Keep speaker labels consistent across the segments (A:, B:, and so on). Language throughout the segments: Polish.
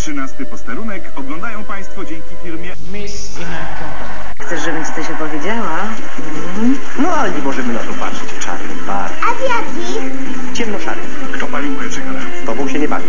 A: 13 posterunek oglądają Państwo dzięki firmie
B: Miss Company.
C: Chcesz, żebym ci coś opowiedziała?
D: No, ale nie możemy na to patrzeć. Czarny bar.
E: A w jakich?
D: Ciemnoszary.
A: Kto palił moje czekara?
D: Z tobą się nie bawię.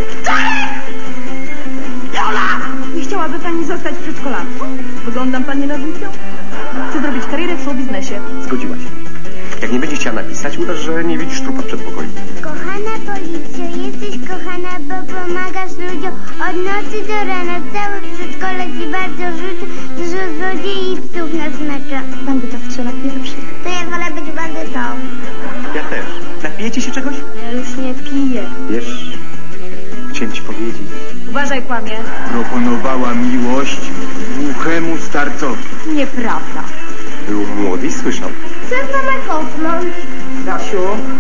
C: Nie chciałaby pani zostać przedszkolanką? Wyglądam pani na wójtę? Chcę zrobić karierę w showbiznesie.
D: Zgodziła się. Jak nie będziesz chciała napisać, udasz, że nie widzisz trupa w przedpokoju.
E: Kochana policja, jesteś kochana, bo pomagasz ludziom od nocy do rana. Całe przedszkole ci bardzo życzę, że złodziei i psów nas mecza.
C: Bandyta strzela pierwszy.
E: To ja wolę być bandytą.
D: Ja też. Napijecie się czegoś?
C: Ja już nie piję.
D: Wiesz, chciałem ci powiedzieć.
C: Uważaj, kłamie.
A: proponowała miłość głuchemu starcowi.
C: Nieprawda.
D: Był młody i słyszał.
E: Co mamy kopnąć?
C: Dasiu.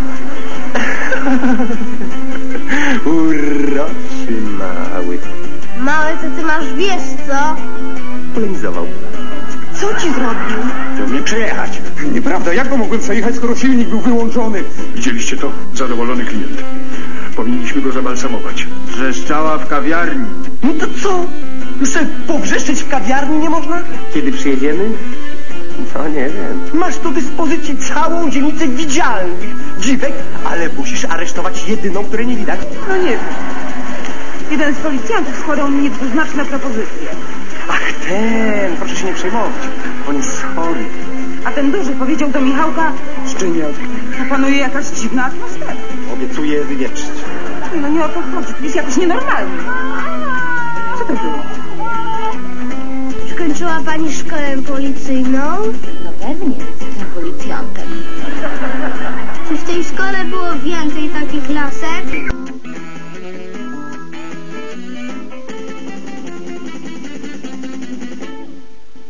D: Uroczy mały.
E: Mały, to ty masz, wiesz co?
D: Polemizował.
C: Co ci zrobił?
A: Chciał mnie przejechać. Nieprawda, jak go mogłem przejechać, skoro silnik był wyłączony? Widzieliście to? Zadowolony klient. Powinniśmy go zabalsamować. Wrzeszczała w kawiarni.
D: No to co? Już sobie powrzeszczeć w kawiarni nie można? Kiedy przyjedziemy? No nie wiem. Masz do dyspozycji całą dzielnicę widzialnych dziwek, ale musisz aresztować jedyną, której nie widać.
C: No nie wiem. Jeden z policjantów składał mi dwuznaczne propozycje.
D: Ach, ten, proszę się nie przejmować. On jest chory.
C: A ten duży powiedział do Michałka,
D: Szczeniak.
C: że panuje jakaś dziwna atmosfera.
D: Obiecuję wywietrzyć.
C: No nie o to chodzi, to jest jakoś nienormalnie. Co to było?
E: Skończyła pani szkołę policyjną?
C: No pewnie, jestem policjantem.
E: Czy w tej szkole było więcej takich lasek?